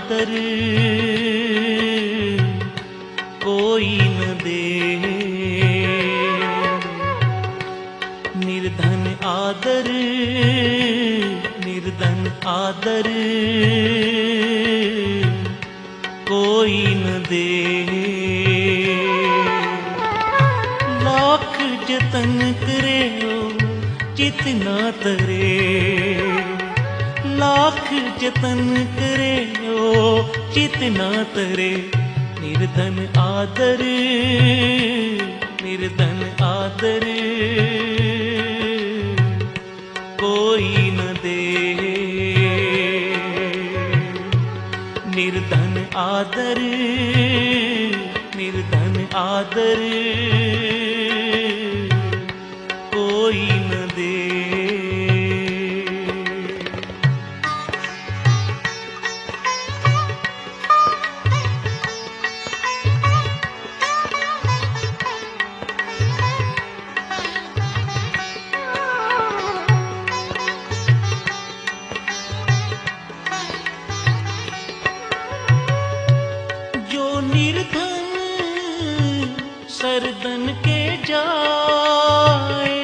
आदर कोई न दे। निर्धन आदर, निर्धन आदर कोई न दे। लाख जतन करे चित ना तरे, लाख जतन करे चित ना तरे। निर्धन आदर, निर्धन आदर कोई न दे। निर्धन आदर, निर्धन आदर कोई न दे। निर्धन सरदन के जाए,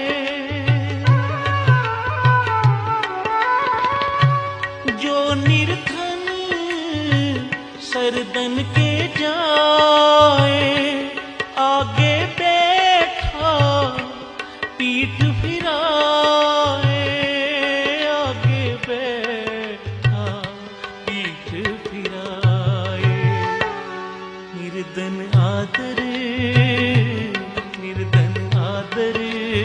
जो निर्धन सरदन के जाए। आगे बैठा पीठ फिराए, आगे बैठा पीठ फिराए। निर्धन आदर, निर्धन आदर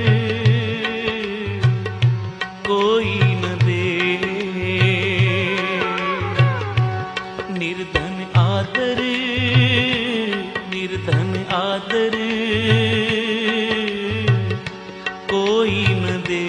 कोई न दे। निर्धन आदर, निर्धन आदर कोई न दे।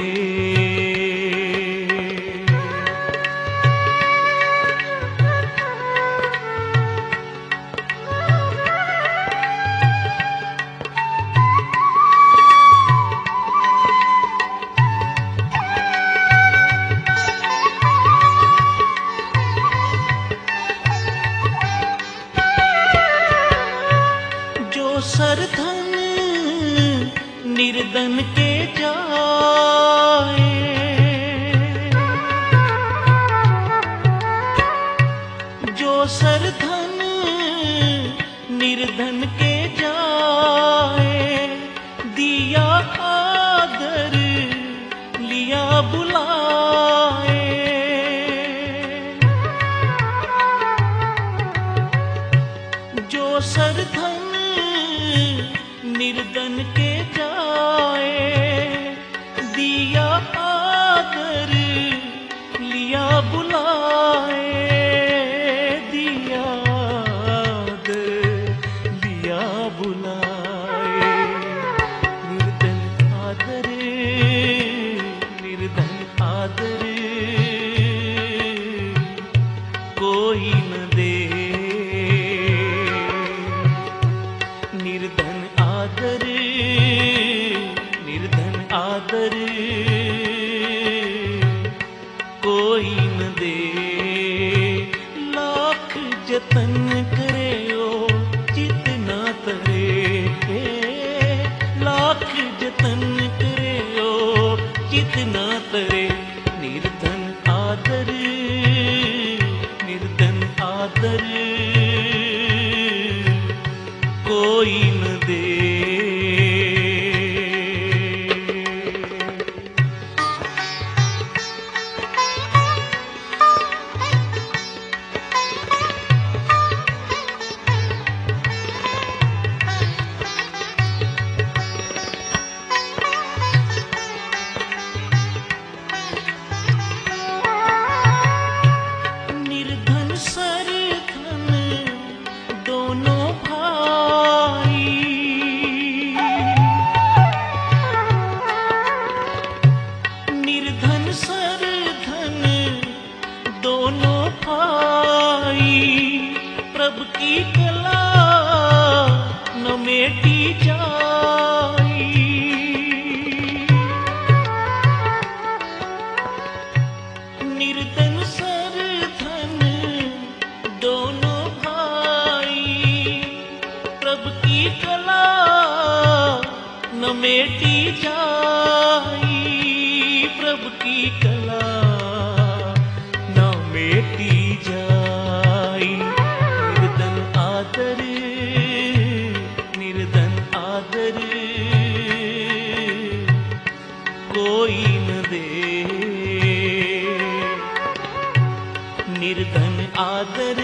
सरधन निर्धन के जाए, जो सरधन निर्धन के जाए। दिया आदर लिया बुलाए, जो सरधन निर्धन के जाए। दिया आदर लिया बुलाए, दिया आदर लिया बुलाए। निर्धन आदर, निर्धन आदर कोई न दे। निर्धन आदर, निर्धन आदर कोई न दे। लाख जतन करे चित ना तरे, लाख जतन करे चित ना तरे। निर्धन आदर, निर्धन आदर कोई न दे। निर्धन सरधन दोनों भाई, निर्धन सरधन दोनों भाई। प्रभु की कला न मेटी जाई, निर्धन सरधन मेटी जाई प्रभु की कला न मेटी जाई। निर्धन आदर कोई न दे। निर्धन आदर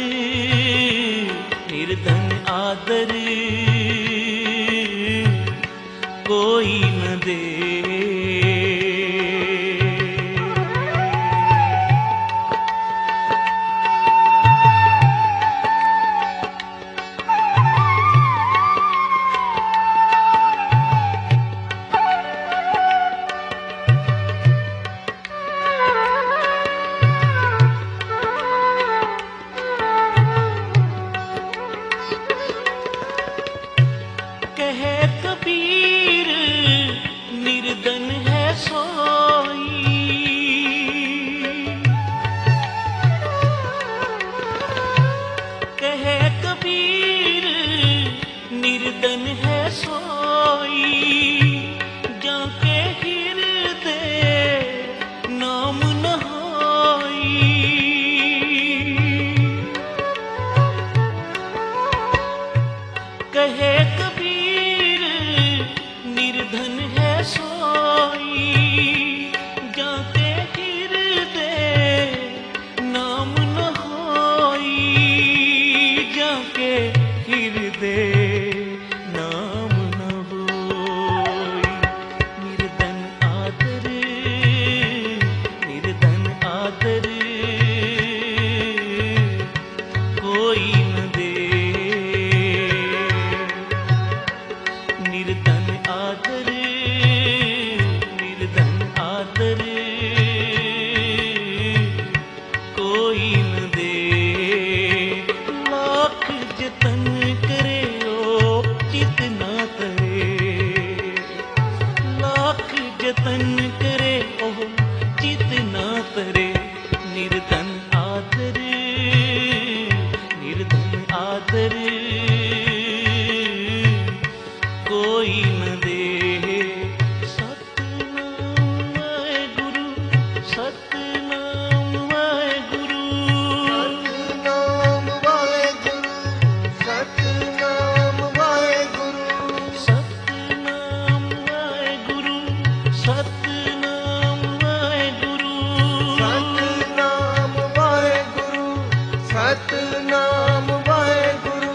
कोई न दे। कहे कबीर निर्धन है सोई। कहे कबीर निर्धन है सोई। जाके हृदय नाम न होई। कहे निर्धन है सोई। जाके हृदय नाम न होई। जाके हृदय नाम न होई। निर्धन आदर कोई न दे। निर्धन आदर कोई न दे। लाख जतन करे ओ चित ना तरे। लाख जतन करे ओ चित ना तरे। निर्धन आदर कोई न दे। सतनाम वाहेगुरु सतनाम वाहेगुरु सतनाम वाहेगुरु सतनाम वाहेगुरु सतनाम वाहेगुरु सतनाम वाहेगुरु सतनाम वाहेगुरु सतनाम वाहेगुरु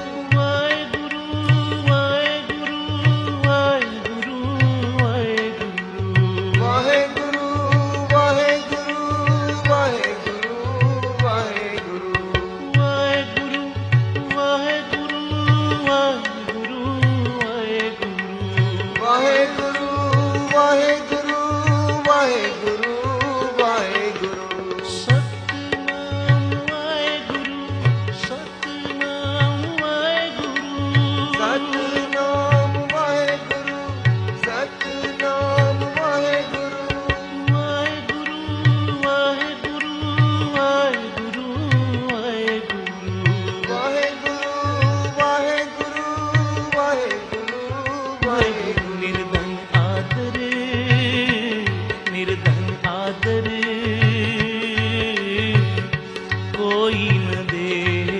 कोई न दे।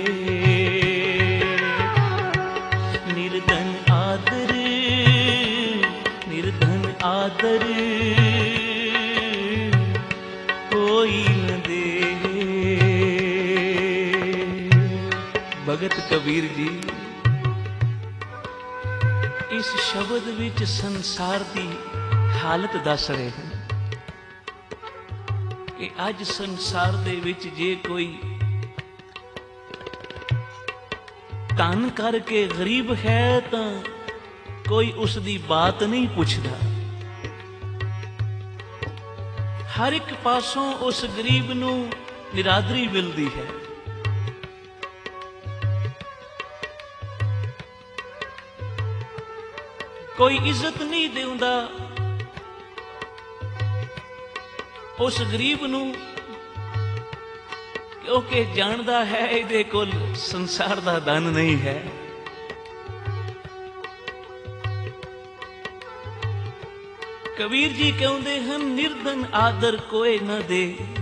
निर्धन आदर कोई न दे। भगत कबीर जी इस शब्द विच संसार की हालत दस रहे हैं कि अज संसार दे विच जे कोई धन करके गरीब है तो कोई उसकी बात नहीं पूछता। हर एक पासों उस गरीब नू निरादरी मिलती है। कोई इज्जत नहीं देंदा उस गरीब नू, क्योंकि जानदा है इहदे कोल संसार दा धन नहीं है। ਕਬੀਰ ਜੀ ਕਹਿੰਦੇ ਹਨ, ਨਿਰਧਨ ਆਦਰ ਕੋਏ ਨਾ ਦੇ,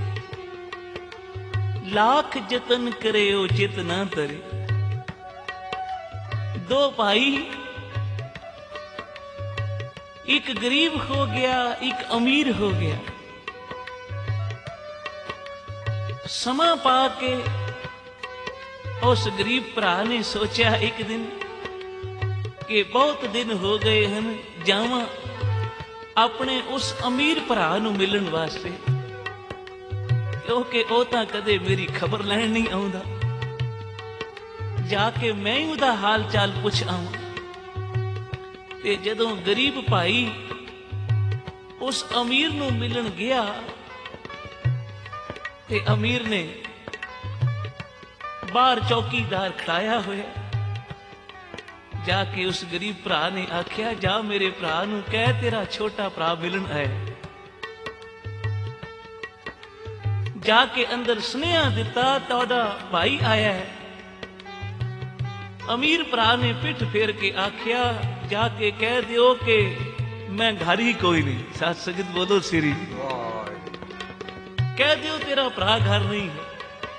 ਲੱਖ ਜਤਨ ਕਰਿਓ ਚਿਤ ਨਾ ਤਰੇ। ਦੋ ਭਾਈ, ਇੱਕ ਗਰੀਬ ਹੋ ਗਿਆ, ਇੱਕ ਅਮੀਰ ਹੋ ਗਿਆ। ਸਮਾਂ ਪਾ ਕੇ ਉਸ ਗਰੀਬ ਭਰਾ ਨੇ ਸੋਚਿਆ ਇੱਕ ਦਿਨ ਕਿ ਬਹੁਤ ਦਿਨ ਹੋ ਗਏ ਹਨ, ਜਾਵਾਂ ਆਪਣੇ ਉਸ ਅਮੀਰ ਭਰਾ ਨੂੰ ਮਿਲਣ ਵਾਸਤੇ, ਕਿਉਂਕਿ ਉਹ ਤਾਂ ਕਦੇ ਮੇਰੀ ਖਬਰ ਲੈਣ ਨਹੀਂ ਆਉਂਦਾ। ਜਾ ਕੇ ਮੈਂ ਹੀ ਉਹਦਾ ਹਾਲ ਚਾਲ ਪੁੱਛ ਆਵਾਂ। ਤੇ ਜਦੋਂ ਗਰੀਬ ਭਾਈ ਉਸ ਅਮੀਰ ਨੂੰ ਮਿਲਣ ਗਿਆ ਤੇ ਅਮੀਰ ਨੇ ਬਾਹਰ ਚੌਕੀਦਾਰ ਖੜਾਇਆ ਹੋਇਆ। ਜਾ ਕੇ ਉਸ ਗਰੀਬ ਭਰਾ ਨੇ ਆਖਿਆ, ਜਾ ਮੇਰੇ ਭਰਾ ਨੂੰ ਕਹਿ ਤੇਰਾ ਛੋਟਾ ਭਰਾ ਮਿਲਣ ਆਇਆ। ਜਾ ਕੇ ਅੰਦਰ ਸੁਨੇਹਾ ਦਿੱਤਾ, ਤੁਹਾਡਾ ਭਾਈ ਆਇਆ ਹੈ। ਅਮੀਰ ਭਰਾ ਨੇ ਪਿੱਠ ਫੇਰ ਕੇ ਆਖਿਆ, ਜਾ ਕੇ ਕਹਿ ਦਿਓ ਕਿ ਮੈਂ ਘਰ ਹੀ ਕੋਈ ਨਹੀਂ। ਸਾਧ ਸੰਗਤ ਬੋਲੋ ਸ੍ਰੀ। ਕਹਿ ਦਿਓ ਤੇਰਾ ਭਰਾ ਘਰ ਨਹੀਂ ਹੈ।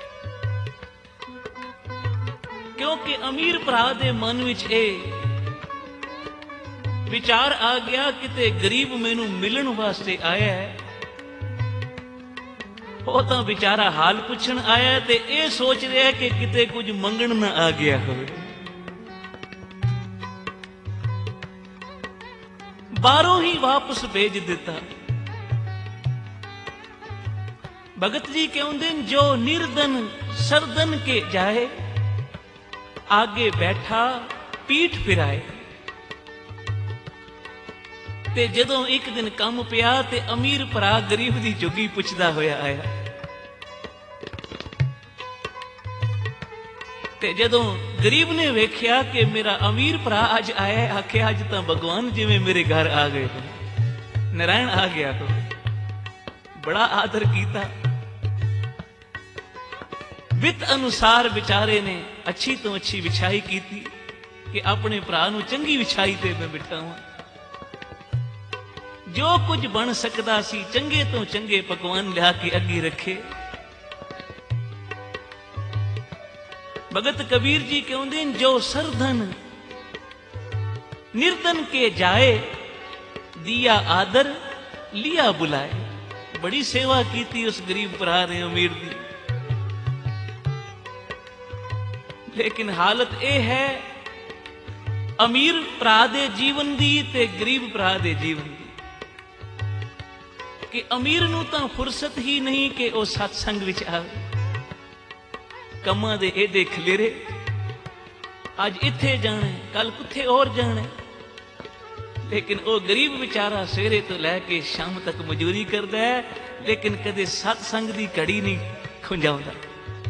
ਕਿਉਂਕਿ ਅਮੀਰ ਭਰਾ ਦੇ ਮਨ ਵਿੱਚ ਇਹ ਵਿਚਾਰ ਆ ਗਿਆ, ਕਿਤੇ ਗਰੀਬ ਮੈਨੂੰ ਮਿਲਣ ਵਾਸਤੇ ਆਇਆ ਹੈ। ਉਹ ਤਾਂ ਵਿਚਾਰਾ ਹਾਲ ਪੁੱਛਣ ਆਇਆ ਤੇ ਇਹ ਸੋਚ ਰਿਹਾ ਕਿ ਕਿਤੇ ਕੁਝ ਮੰਗਣ ਨਾ ਆ ਗਿਆ ਹੋਵੇ। ਬਾਹਰੋਂ ਹੀ ਵਾਪਸ ਭੇਜ ਦਿੱਤਾ। ਭਗਤ ਜੀ ਕਹਿੰਦੇ, ਜੋ ਨਿਰਧਨ ਸਰਦਨ ਕੇ ਜਾਏ, आगे बैठा पीठ फिराए। ते जदों एक दिन कम पिया ते अमीर भरा गरीब दी झुग्गी पुछदा होया आया। ते जदों गरीब ने वेख्या कि मेरा अमीर भरा अज आया, आख्या अज तां भगवान जिवें मेरे घर आ गए हो, नारायण आ गया हो। बड़ा आदर कीता। वित अनुसार बेचारे ने अच्छी तो अच्छी विछाई की थी कि अपने भरा नूं चंगी विछाई ते मैं बिठावां। जो कुछ बन सकदा सी चंगे तो चंगे पकवान लिया के अगे रखे। भगत कबीर जी कहते हैं, जो सरधन निर्धन के जाए, दिया आदर लिया बुलाए। बड़ी सेवा की थी उस गरीब भरा ने अमीर दी। लेकिन हालत यह है अमीर भरा दे जीवन दी ते गरीब भरा दे जीवन दी कि अमीर नूं तां फुरसत ही नहीं कि वह सत्संग विच आवे। कमां दे एडे खलेरे, अज इत्थे जाना कल कुत्थे और जाना। लेकिन वह गरीब बेचारा सवेरे तो लैके शाम तक मजूरी करता है, लेकिन कदे सत्संग की घड़ी नहीं खुंजाउंदा।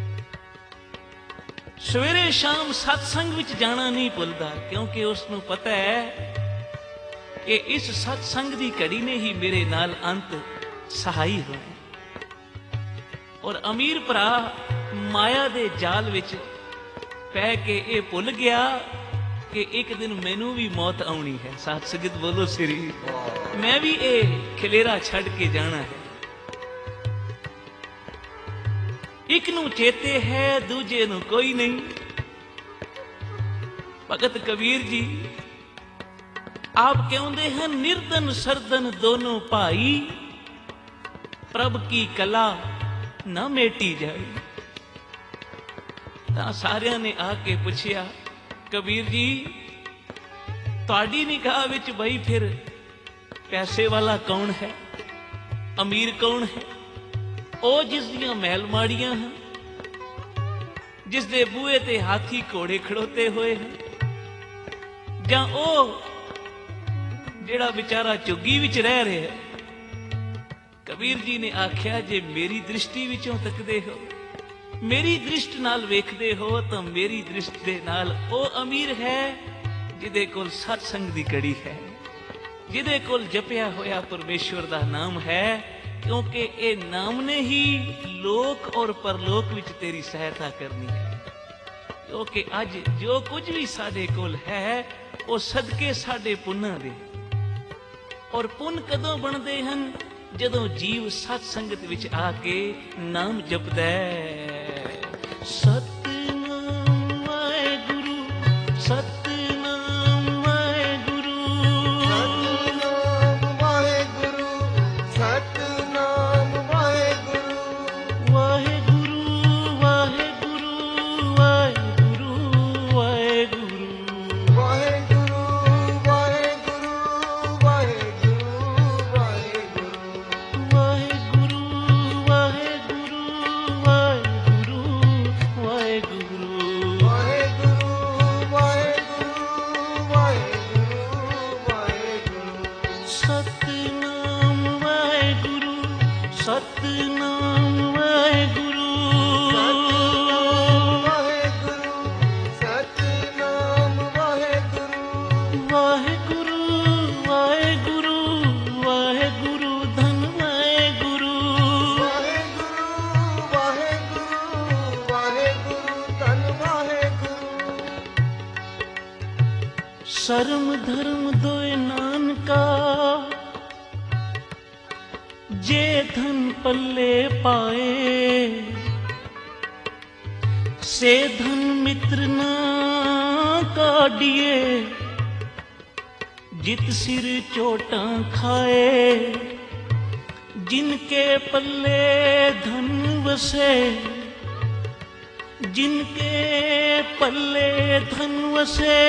सवेरे शाम सत्संग विच जाना नहीं भुलता, क्योंकि उसनूं पता है कि इस सत्संग की घड़ी ने ही मेरे नाल अंत सहाई होना। और अमीर भरा माया दे जाल विच पै के ये भुल गया कि एक दिन मैनू भी मौत आउणी है। साथ संगत बोलो श्री। मैं भी ये खलेरा छड़ के जाना है। एक नू चेते है, दूजे नू कोई नहीं। भगत कबीर जी आप कहते हैं, निर्धन सरधन दोनों भाई, प्रभ की कला न मेटी जाए। तां सारियां ने आके पूछया, कबीर जी तुहाडी निगाह विच बई फिर पैसे वाला कौन है, अमीर कौन है? ਉਹ ਜਿਸ ਦੀਆਂ ਮਹਿਲ ਮਾੜੀਆਂ ਹਨ, ਜਿਸ ਦੇ ਬੂਹੇ ਤੇ ਹਾਥੀ ਘੋੜੇ ਖੜੋਤੇ ਹੋਏ ਹਨ, ਜਾਂ ਉਹ ਜਿਹੜਾ ਵਿਚਾਰਾ ਝੁੱਗੀ ਵਿੱਚ ਰਹਿ ਰਿਹਾ। ਕਬੀਰ ਜੀ ਨੇ ਆਖਿਆ, ਜੇ ਮੇਰੀ ਦ੍ਰਿਸ਼ਟੀ ਵਿੱਚੋਂ ਤੱਕਦੇ ਹੋ, ਮੇਰੀ ਦ੍ਰਿਸ਼ਟ ਨਾਲ ਵੇਖਦੇ ਹੋ, ਤਾਂ ਮੇਰੀ ਦ੍ਰਿਸ਼ਟ ਦੇ ਨਾਲ ਉਹ ਅਮੀਰ ਹੈ ਜਿਹਦੇ ਕੋਲ ਸਤਸੰਗ ਦੀ ਕੜੀ ਹੈ, ਜਿਹਦੇ ਕੋਲ ਜਪਿਆ ਹੋਇਆ ਪਰਮੇਸ਼ਵਰ ਦਾ ਨਾਮ ਹੈ। क्योंकि ये नाम ने ही लोक और परलोक विच तेरी सहायता करनी है। क्योंकि अज जो कुछ भी साडे कोल है वो सदके साडे पुन्नां दे। ਔਰ ਪੁੰਨ ਕਦੋਂ ਬਣਦੇ ਹਨ? ਜਦੋਂ ਜੀਵ ਸਤ ਸੰਗਤ ਵਿੱਚ ਆ ਕੇ ਨਾਮ ਜਪਦਾ ਹੈ। ਸਤਿਨਾਮ ਵਾਹਿਗੁਰੂ, ਸਤਿਨਾਮ ਵਾਹਿਗੁਰੂ, ਸਤਿਨਾਮ ਵਾਹਿਗੁਰੂ, ਸਤਿਨਾਮ ਵਾਹਿਗੁਰੂ, ਵਾਹਿਗੁਰੂ ਵਾਹਿਗੁਰੂ ਵਾਹਿਗੁਰੂ ਵਾਹਿਗੁਰੂ, ਵਾਹਿਗੁਰੂ ਵਾਹਿਗੁਰੂ ਵਾਹਿਗੁਰੂ ਵਾਹਿਗੁਰੂ, ਵਾਹਿਗੁਰੂ ਵਾਹਿਗੁਰੂ ਵਾਹਿਗੁਰੂ ਵਾਹਿਗੁਰੂ, ਵਾਹਿਗੁਰੂ ਵਾਹਿਗੁਰੂ ਵਾਹਿਗੁਰੂ ਵਾਹਿਗੁਰੂ, ਸਤਿਨਾਮ ਵਾਹਿਗੁਰੂ, ਸਤਿਨਾਮ ਵਾਹਿਗੁਰੂ, ਸਤਿਨਾਮ ਵਾਹਿਗੁਰੂ, ਵਾਹਿਗੁਰੂ ਵਾਹਿਗੁਰੂ ਵਾਹਿਗੁਰੂ, ਧੰਨ ਵਾਹਿਗੁਰੂ, ਵਾਹਿਗੁਰੂ ਵਾਹਿਗੁਰੂ ਵਾਹਿਗੁਰੂ, ਧੰਨ ਵਾਹਿਗੁਰੂ। ਸਰਮ ਧਰਮ ਦੋਇ ਨਾਨਕਾ, ਜੇ ਧਨ ਪੱਲੇ ਪਾਏ, ਸੇ ਧਨ ਮਿੱਤਰ ਨਾ ਕਾਢੀਏ, ਜਿਤ ਸਿਰ ਚੋਟਾਂ ਖਾਏ, ਜਿਨ ਕੇ ਪੱਲੇ ਧਨ ਵਸੇ, जिन के पल्ले धन वसे,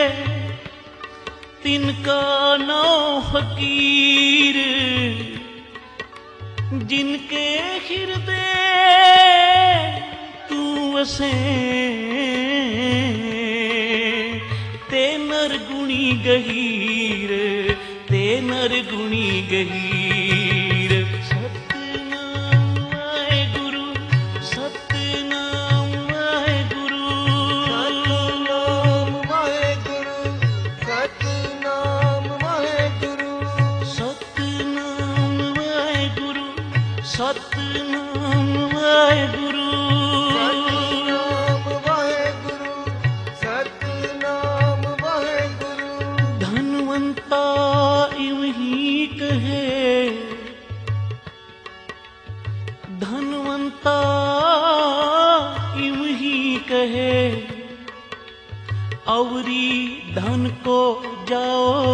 तिनका नाम फकीर, जिनके हृदय तू वसे, ते नर गुणी गहीर, ते नर गुणी गहीर। सतनाम वाहेगुरु, सतनाम वाहेगुरु, ਸਤਿਨਾਮ ਵਾਹਿਗੁਰੂ, ਸਤਿਨਾਮ ਵਾਹਿਗੁਰੂ, ਸਤਨਾਮ ਵਾਹਿਗੁਰੂ, ਸਤਨਾਮ ਵਾਹਿਗੁਰੂ, ਸਤਿਨਾਮ ਵਾਹਿਗੁਰੂ, ਸਤਿਨਾਮ ਵਾਹਿਗੁਰੂ। ਧਨਵੰਤਾ ਇਵਹੀ ਕਹੇ, ਧਨਵੰਤਾ इवही कहे, अवरी धन को जाओ,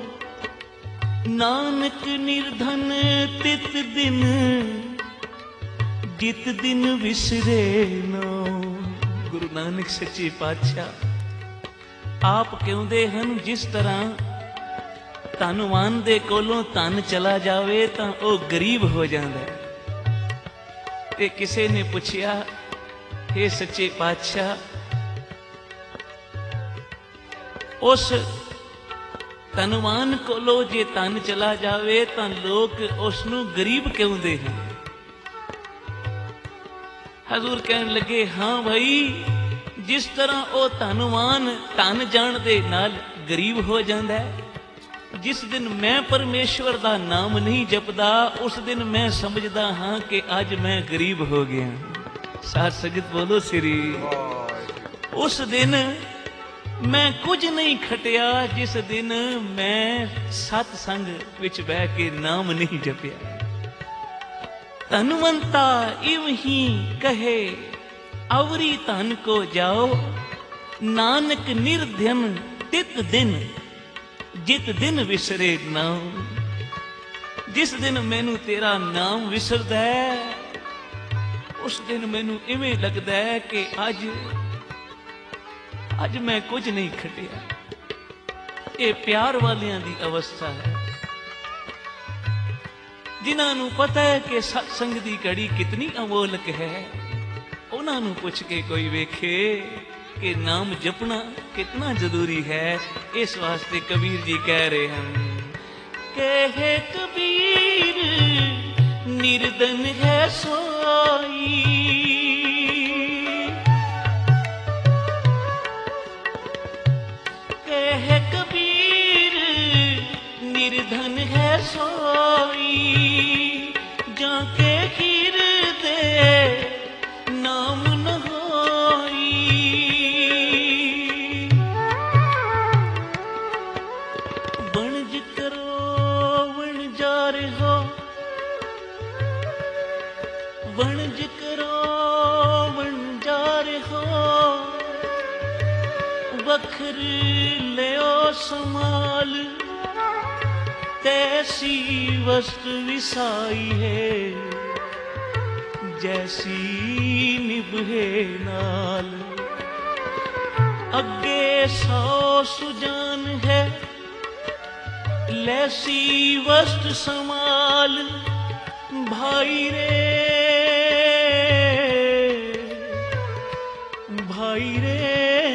नानक निर्धन तित दिन, जित दिन विसरे नो। गुरु नानक सच्चे पातशाह आप ਕਹਿੰਦੇ ਹਨ, ਜਿਸ ਤਰ੍ਹਾਂ ਧਨਵਾਨ ਦੇ ਕੋਲੋਂ ਧਨ ਚਲਾ ਜਾਵੇ ਤਾਂ ਉਹ ਗਰੀਬ ਹੋ ਜਾਂਦਾ ਹੈ। ਤੇ ਕਿਸੇ ਨੇ ਪੁੱਛਿਆ, हे ਸੱਚੇ ਪਾਤਸ਼ਾਹ, ਉਸ ਧਨਵਾਨ ਕੋਲੋਂ ਜੇ ਧਨ ਚਲਾ ਜਾਵੇ ਤਾਂ ਲੋਕ ਉਸ ਨੂੰ ਗਰੀਬ ਕਹਿੰਦੇ ਹਨ। ਹਜ਼ੂਰ ਕਹਿਣ ਲੱਗੇ, ਹਾਂ ਭਾਈ, ਜਿਸ ਤਰ੍ਹਾਂ ਉਹ ਧਨਵਾਨ ਧਨ ਜਾਣ ਦੇ ਨਾਲ ਗਰੀਬ ਹੋ ਜਾਂਦਾ ਹੈ, ਜਿਸ ਦਿਨ ਮੈਂ ਪਰਮੇਸ਼ਵਰ ਦਾ ਨਾਮ ਨਹੀਂ ਜਪਦਾ, ਉਸ ਦਿਨ ਮੈਂ ਸਮਝਦਾ ਹਾਂ ਕਿ ਅੱਜ ਮੈਂ ਗਰੀਬ ਹੋ ਗਿਆ। ਸਾਧ ਸੰਗਤ ਬੋਲੋ ਸ੍ਰੀ। ਉਸ ਦਿਨ ਮੈਂ ਕੁਝ ਨਹੀਂ ਖਟਿਆ, ਜਿਸ ਦਿਨ ਮੈਂ ਸਤ ਸੰਗ ਵਿੱਚ ਬਹਿ ਕੇ ਨਾਮ ਨਹੀਂ ਜਪਿਆ। ਧਨਵੰਤਾ ਇਵਹੀ ਕਹੇ, ਅਵਰੀ ਧਨ ਕੋ ਜਾਓ, ਨਾਨਕ ਨਿਰਧਨ ਤਿਤ ਦਿਨ, ਜਿਤ ਦਿਨ ਵਿਸਰੇ ਨਾਮ। ਜਿਸ ਦਿਨ ਮੈਨੂੰ ਤੇਰਾ ਨਾਮ ਵਿਸਰਦਾ ਹੈ, ਉਸ ਦਿਨ ਮੈਨੂੰ ਇਵੇਂ ਲੱਗਦਾ ਹੈ ਕਿ ਅੱਜ ਮੈਂ ਕੁਝ ਨਹੀਂ ਖਟਿਆ। ਇਹ ਪਿਆਰ ਵਾਲਿਆਂ ਦੀ ਅਵਸਥਾ ਹੈ, ਜਿਨ੍ਹਾਂ ਨੂੰ ਪਤਾ ਹੈ ਕਿ ਸਤਸੰਗ ਦੀ ਘੜੀ ਕਿਤਨੀ ਅਮੋਲਕ ਹੈ। ਉਹਨਾਂ ਨੂੰ ਪੁੱਛ ਕੇ ਕੋਈ ਵੇਖੇ ਕਿ ਨਾਮ ਜਪਣਾ ਕਿਤਨਾ ਜ਼ਰੂਰੀ ਹੈ। ਇਸ ਵਾਸਤੇ ਕਬੀਰ ਜੀ ਕਹਿ ਰਹੇ ਹਨ, ਕਹੇ ਕਬੀਰ ਨਿਰਦਨ ਹੈ ਸੋਈ, ਕਹੇ ਕਬੀਰ ਨਿਰਧਨ ਹੈ ਸੋਈ, ਜਾਂ ਕੇ ਹਿਰਦੇ ਨਾਮ ਨ ਹੋਈ। ਵਣਜ ਕਰੋ लियो संभाल, तैसी वस्तु विसाई है, जैसी निभे नाल। अगे 100 सुजान है, लैसी वस्तु संभाल। भाई रे भाई रे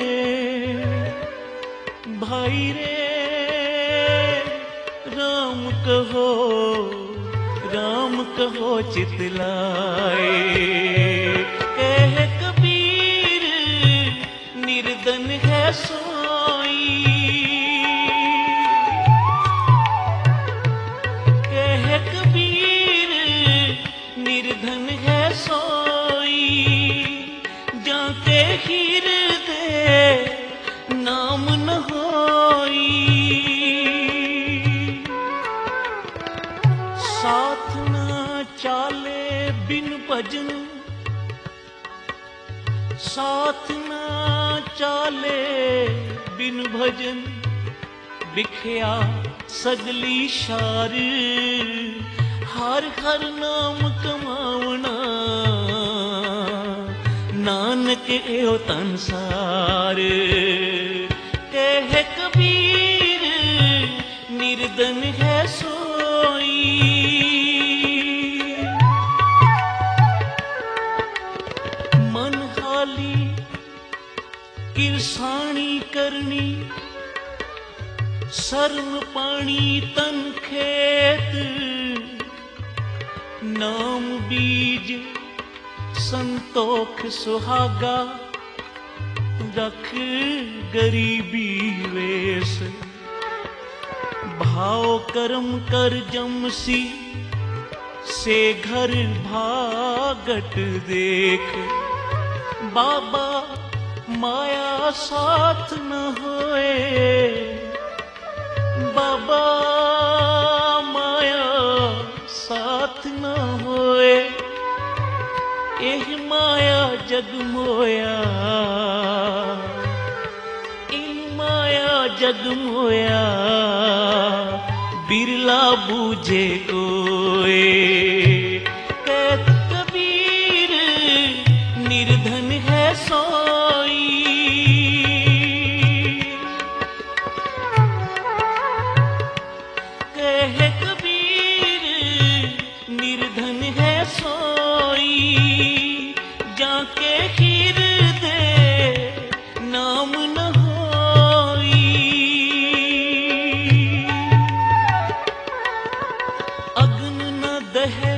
भाई रे, राम कहो चितलाए। कह कबीर निर्धन है सोई, कह कबीर निर्धन है सोई। जाके हृदय नाम न होई, साथ न चाले बिन भजन, साथ न चाले बिन भजन। बिख्या सगली शार, हर हर नाम कमावना। नानक एहो तनसार, कह कबीर निर्धन है सोई। मन हाली किरसाणी करनी, शर्म पानी तन खेत। नाम बीज संतोख सुहागा, रख गरीबी वेश। भाव कर्म कर जमसी, से घर भागट देख। बाबा माया साथ न होए, बाबा माया साथ न होए। एह माया जग मोया, इन माया जग मोया। बिरला बूझे कोए, कहत कबीर निर्धन है सोई। कह कबीर निर्धन है सोई, जाके हृदय नाम न होई। अग्न न दहे,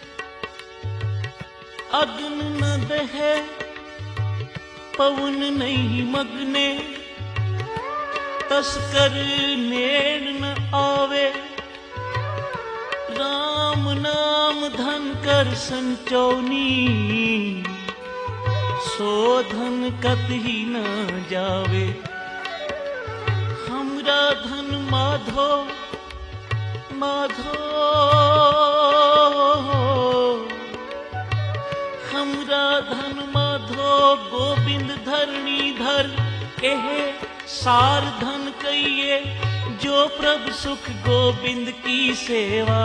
अग्न न दहे, पवन नहीं मगने। तस्कर नेड़ न आवे, राम नाम धन कर संचौनी। सो धन कतही न जावे, हमरा धन माधो माधो। हमरा धन माधो गोविंद धरणी धर। एह सार धन कहिए, जो प्रभु सुख गोविंद की सेवा।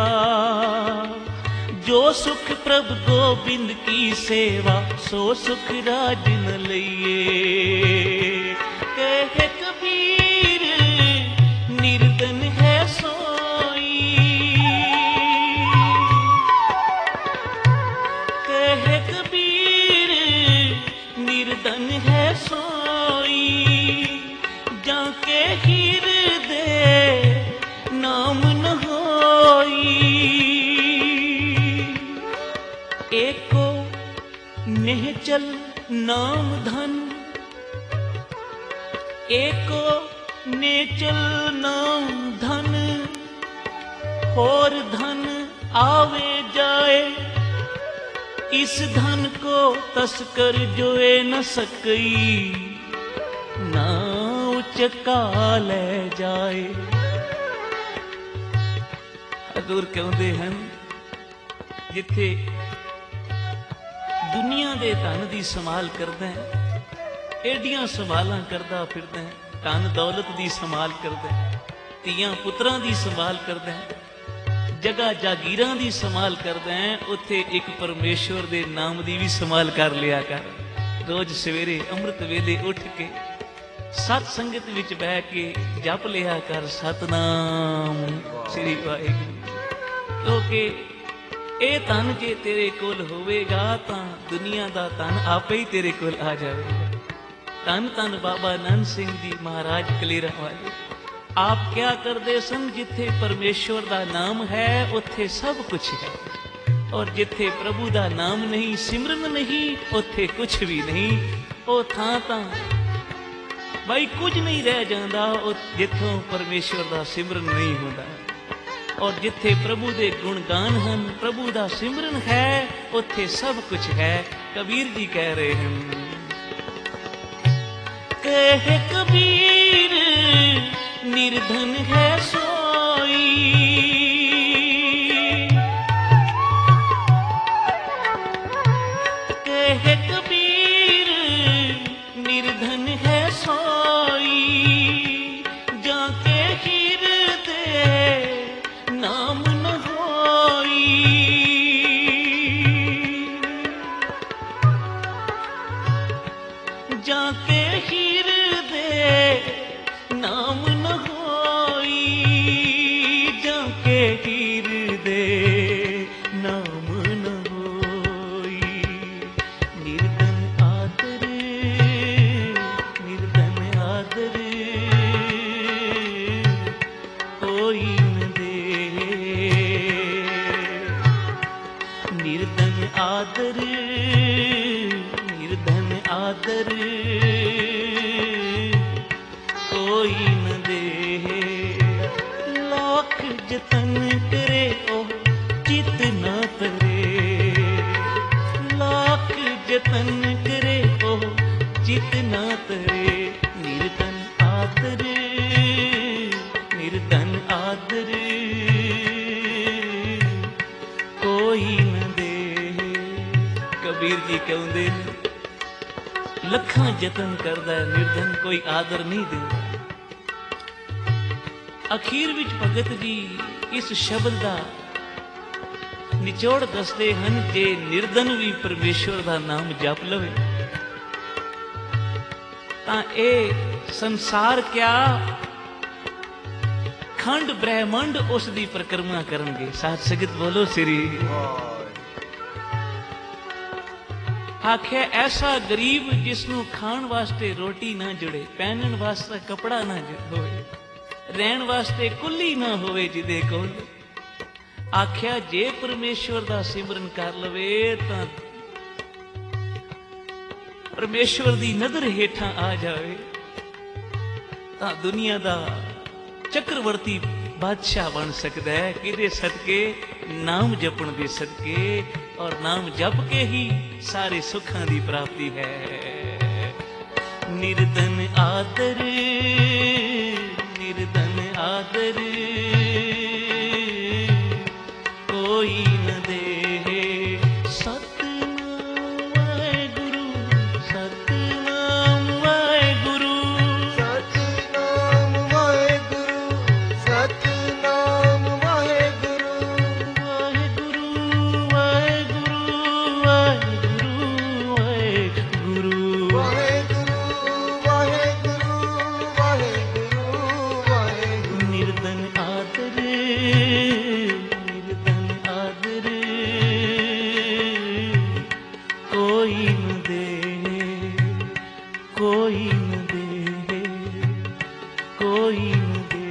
जो सुख प्रभु गोविंद की सेवा, सो सुख राज न लइए। कह कबीर निर्धन है सोई, कह कबीर निर्धन है सोई। जाके हृदय नाम न होई। एको निहचल नाम धन, एको नेचल नाम धन। और धन आवे जाए, इस धन को तस्कर जोए न सकई। ना चका ले जाए। हजूर कहते हैं, जिथे दुनिया दे धन दी संभाल करदा है, एडियां संभालां करदा फिरदा है, ਧਨ ਦੌਲਤ ਦੀ ਸੰਭਾਲ ਕਰਦਾ ਹੈ, ਧੀਆਂ ਪੁੱਤਰਾਂ ਦੀ ਸੰਭਾਲ ਕਰਦਾ ਹੈ, ਜਗ੍ਹਾ ਜਾਗੀਰਾਂ ਦੀ ਸੰਭਾਲ ਕਰਦਾ ਹੈ, ਉੱਥੇ ਇੱਕ ਪਰਮੇਸ਼ਵਰ ਦੇ ਨਾਮ ਦੀ ਵੀ ਸੰਭਾਲ ਕਰ ਲਿਆ ਕਰ। ਰੋਜ਼ ਸਵੇਰੇ ਅੰਮ੍ਰਿਤ ਵੇਲੇ ਉੱਠ ਕੇ ਸਤ ਸੰਗਤ ਵਿੱਚ ਬਹਿ ਕੇ ਜਪ ਲਿਆ ਕਰ ਸਤਨਾਮ ਸ੍ਰੀ ਵਾਹਿਗੁਰੂ। ਕਿਉਂਕਿ ਇਹ ਧਨ ਜੇ ਤੇਰੇ ਕੋਲ ਹੋਵੇਗਾ ਤਾਂ ਦੁਨੀਆ ਦਾ ਧਨ ਆਪੇ ਹੀ ਤੇਰੇ ਕੋਲ ਆ ਜਾਵੇਗਾ। ਧੰਨ ਧੰਨ ਬਾਬਾ ਨੰਦ ਸਿੰਘ ਜੀ ਮਹਾਰਾਜ ਕਲੇਰਾਂ ਵਾਲੇ ਆਪ ਕਿਆ ਕਰਦੇ ਸਨ, ਜਿੱਥੇ ਪਰਮੇਸ਼ਵਰ ਦਾ ਨਾਮ ਹੈ ਉੱਥੇ ਸਭ ਕੁਝ ਹੈ, ਔਰ ਜਿੱਥੇ ਪ੍ਰਭੂ ਦਾ ਨਾਮ ਨਹੀਂ, ਸਿਮਰਨ ਨਹੀਂ, ਉੱਥੇ ਕੁਝ ਵੀ ਨਹੀਂ। ਉਹ ਥਾਂ ਤਾਂ ਬਈ ਕੁਝ ਨਹੀਂ ਰਹਿ ਜਾਂਦਾ, ਉਹ ਜਿੱਥੋਂ ਪਰਮੇਸ਼ਵਰ ਦਾ ਸਿਮਰਨ ਨਹੀਂ ਹੁੰਦਾ। ਔਰ ਜਿੱਥੇ ਪ੍ਰਭੂ ਦੇ ਗੁਣਗਾਨ ਹਨ, ਪ੍ਰਭੂ ਦਾ ਸਿਮਰਨ ਹੈ, ਉੱਥੇ ਸਭ ਕੁਝ ਹੈ। ਕਬੀਰ ਜੀ ਕਹਿ ਰਹੇ ਹਨ, ਕਹੇ ਕਬੀਰ निर्धन है सोई, कहे कबीर निर्धन है सोई, जाके हृदय नाम न होई, जाके हृदय नाम न होई, जाके हृदय नाम न होई। निर्धन आदर, निर्धन आदर कोई न दे, निर्धन आदर, निर्धन आदर कोई न दे। लाख जतन करे ओ चित न तरे, लाख जतन करे ओ चित न तरे। निर्धन आदर, निर्धन आदर कोई न दे। कबीर जी कहते हैं, ਲੱਖਾਂ ਯਤਨ ਕਰਦਾ ਹੈ, ਨਿਰਧਨ ਕੋਈ ਆਦਰ ਨਹੀਂ ਦਿੰਦਾ। ਅਖੀਰ ਵਿੱਚ ਭਗਤ ਜੀ ਇਸ ਸ਼ਬਦ ਦਾ ਨਿਚੋੜ ਦੱਸਦੇ ਹਨ, ਜੇ ਨਿਰਧਨ ਵੀ ਪਰਮੇਸ਼ਵਰ ਦਾ ਨਾਮ ਜਪ ਲਵੇ ਤਾਂ ਇਹ ਸੰਸਾਰ ਕਿਆ ਖੰਡ ਬ੍ਰਹਿਮੰਡ ਉਸ ਦੀ ਪਰਿਕਰਮਾ ਕਰਨਗੇ। ਸਾਧ ਸੰਗਤ ਬੋਲੋ ਸ੍ਰੀ। ਆਖਿਆ ਐਸਾ ਗਰੀਬ ਜਿਸਨੂੰ ਖਾਣ ਵਾਸਤੇ ਰੋਟੀ ਨਾ ਜੁੜੇ, ਪਹਿਨਣ ਵਾਸਤੇ ਕਪੜਾ ਨਾ ਹੋਵੇ, ਰਹਿਣ ਵਾਸਤੇ ਕੁੱਲੀ ਨਾ ਹੋਵੇ ਜਿਹਦੇ ਕੋਲ। ਆਖਿਆ ਜੇ ਪਰਮੇਸ਼ਵਰ ਦਾ ਸਿਮਰਨ ਕਰ ਲਵੇ ਤਾਂ ਪਰਮੇਸ਼ਵਰ ਦੀ ਨਜ਼ਰ ਹੇਠਾਂ ਆ ਜਾਵੇ ਤਾਂ ਦੁਨੀਆ ਦਾ ਚੱਕਰਵਰਤੀ ਬਾਦਸ਼ਾਹ ਬਣ ਸਕਦਾ ਹੈ। ਕਿਹਦੇ ਸਦਕੇ? ਨਾਮ ਜਪਣ ਦੇ ਸਦਕੇ। ਔਰ ਨਾਮ ਜਪ ਕੇ ਹੀ ਸਾਰੇ ਸੁੱਖਾਂ ਦੀ ਪ੍ਰਾਪਤੀ ਹੈ। ਨਿਰਧਨ ਆਦਰ, ਨਿਰਧਨ ਆਦਰ ਕੋਈ ਨ ਦੇ। ਸਤਿਨਾਮ ਵਾਹਿਗੁਰੂ, ਸਤਿਨਾਮ ਵਾਹਿਗੁਰੂ, ਸਤਿਨਾਮ ਵਾਹਿਗੁਰੂ, ਸਤਿਨਾਮ ਵਾਹਿਗੁਰੂ, ਵਾਹਿਗੁਰੂ ਵਾਹਿਗੁਰੂ ਵਾਹਿਗੁਰੂ ਵਾਹਿਗੁਰੂ, ਵਾਹਿਗੁਰੂ ਵਾਹਿਗੁਰੂ ਵਾਹਿਗੁਰੂ ਵਾਹਿਗੁਰੂ। ਨਿਰਧਨ ਆਦਰ, ਨਿਰਧਨ ਆਦਰ ਕੋਈ ਨ ਦੇ, ਕੋਈ ਨ ਦੇ, ਕੋਈ ਨ ਦੇ।